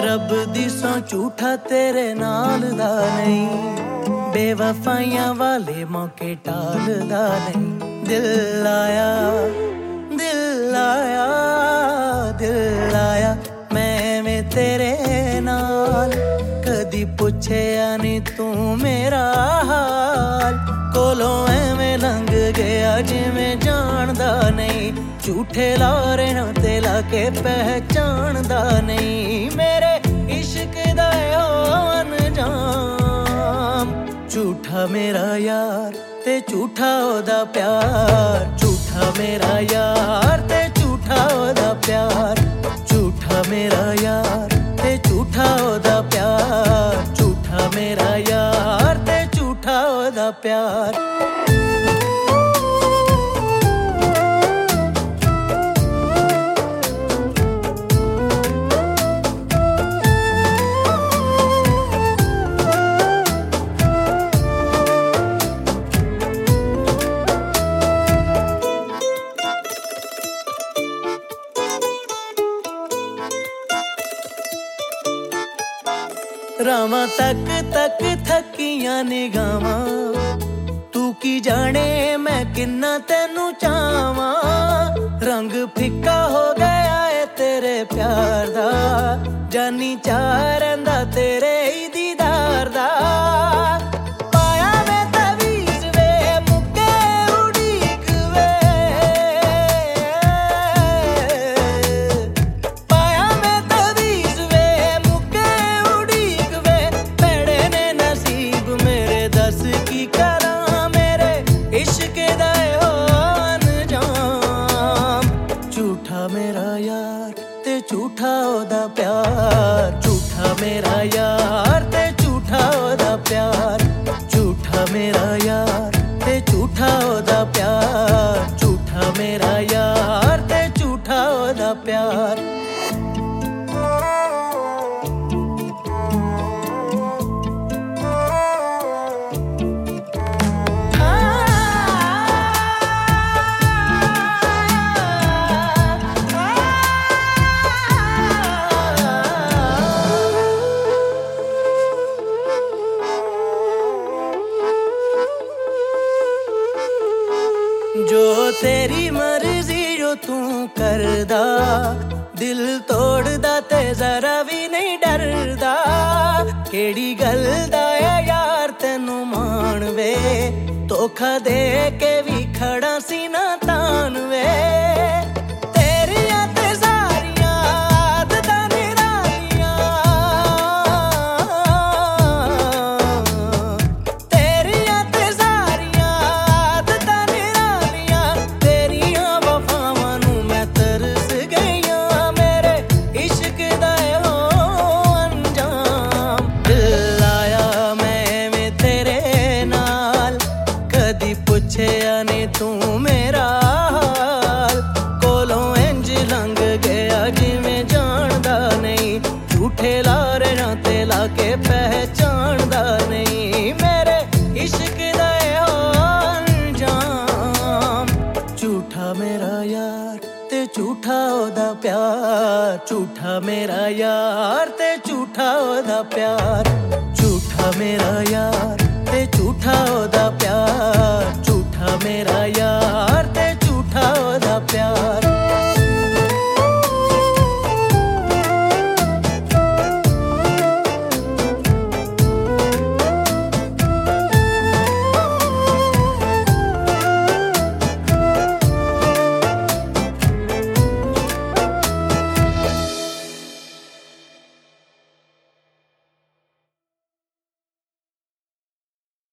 रब दी सौ झूठा तेरे नाल दा नहीं, बेवफाइयां वाले मौके टालदा नहीं। दिल आया दिल आया दिल आया मैं तेरे नाल, कदी पुछया नी तू मेरा हाल। कोलों एवें लंघ गया जिवें जानदा नहीं, झूठे लारे ते लाके पहचानदा नहीं। मेरे इश्क दा अनजाम, झूठा मेरा यार ते झूठा ओदा प्यार। झूठा मेरा यार ते झूठा ओदा प्यार। झूठा मेरा यार ते झूठा ओदा प्यार। झूठा मेरा यार ते झूठा ओदा प्यार। रामा तक तक थकियां निगावां, तू की जाने मैं किन्ना तेनू चावां। रंग फिक्का हो गया है तेरे प्यार दा, जानी चाह रहिंदा तेरे ही दीदार दा। झूठा मेरा यार ते झूठा ओदा प्यार। झूठा मेरा यार ते झूठा ओदा प्यार। झूठा मेरा यार ते झूठा ओदा प्यार। झूठा मेरा यार ते झूठा ओदा प्यार। जो तेरी मर्जी जो तू करदा, दिल तोड़दा ते जरा भी नहीं डरदा। केड़ी गल दा यार तेनू मान वे, धोखा दे के भी खड़ा सी ना तान वे। पुछया नी तू मेरा हाल, कोलों इंज लंघ गया जिवें जानदा नहीं। झूठे लारे ते लाके पहचानदा नहीं, मेरे इश्क दा अंजाम। झूठा मेरा यार ते झूठा ओदा प्यार। झूठा मेरा यार ते झूठा ओदा प्यार। झूठा मेरा यार ते झूठा ओदा प्यार।